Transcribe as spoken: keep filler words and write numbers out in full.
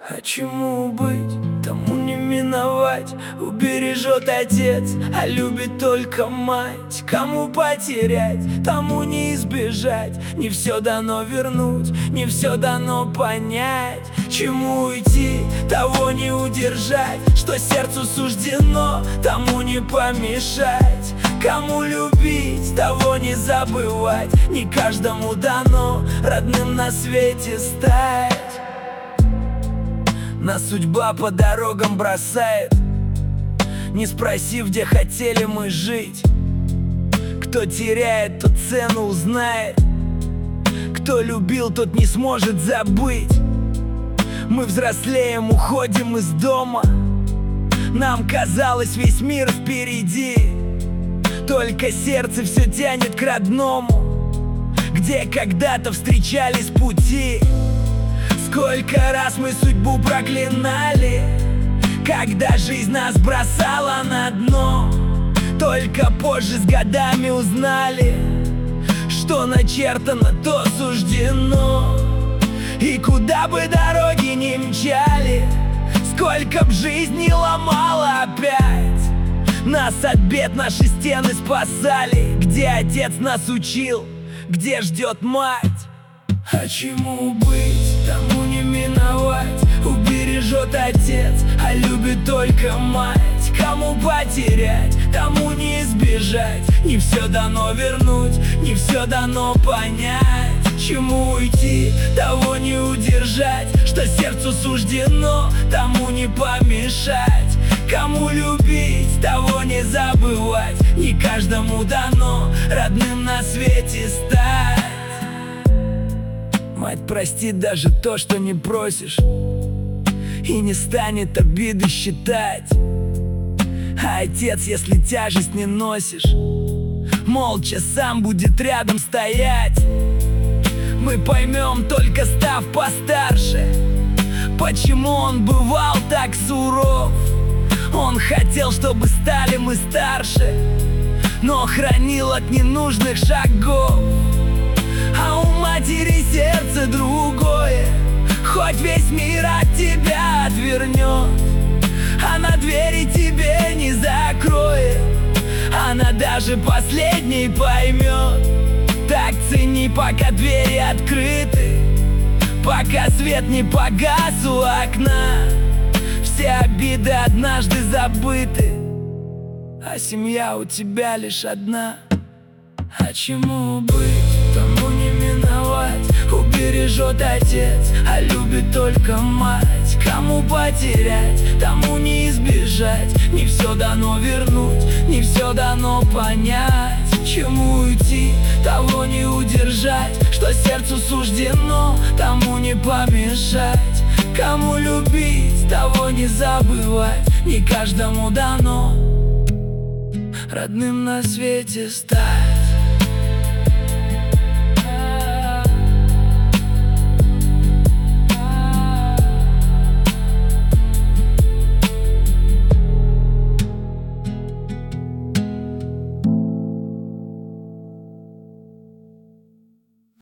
А чему быть, тому не миновать. Убережет отец, а любит только мать. Кому потерять, тому не избежать. Не все дано вернуть, не все дано понять. Чему уйти, того не удержать. Что сердцу суждено, тому не помешать. Кому любить, того не забывать. Не каждому дано родным на свете стать. Нас судьба по дорогам бросает, не спросив, где хотели мы жить. Кто теряет, тот цену узнает. Кто любил, тот не сможет забыть. Мы взрослеем, уходим из дома. Нам казалось, весь мир впереди. Только сердце все тянет к родному, где когда-то встречались пути. Сколько раз мы судьбу проклинали, когда жизнь нас бросала на дно. Только позже с годами узнали, что начертано, то суждено. И куда бы дороги ни мчали, сколько б жизнь не ломала опять, нас от бед наши стены спасали. Где отец нас учил, где ждет мать. А чему быть, тому не миновать. Убережет отец, а любит только мать. Кому потерять, тому не избежать. Не все дано вернуть, не все дано понять. Чему уйти, того не удержать. Что сердцу суждено, тому не помешать. Кому любить, того не забывать. Не каждому дано родным на свете стать. Мать простит даже то, что не просишь, и не станет обиды считать. А отец, если тяжесть не носишь, молча сам будет рядом стоять. Мы поймем, только став постарше, почему он бывал так суров. Он хотел, чтобы стали мы старше, но хранил от ненужных шагов. А у матери сердце другое, хоть весь мир от тебя отвернет, она двери тебе не закроет. Она даже последней поймет. Так цени, пока двери открыты, пока свет не погас у окна. Все обиды однажды забыты, а семья у тебя лишь одна. А чему быть, тому не миновать. Убережет отец, а любит только мать. Кому потерять, тому не избежать. Не все дано вернуть, не все дано понять. Чему уйти, того не удержать. Что сердцу суждено, тому не помешать. Кому любить, того не забывать. Не каждому дано родным на свете стать.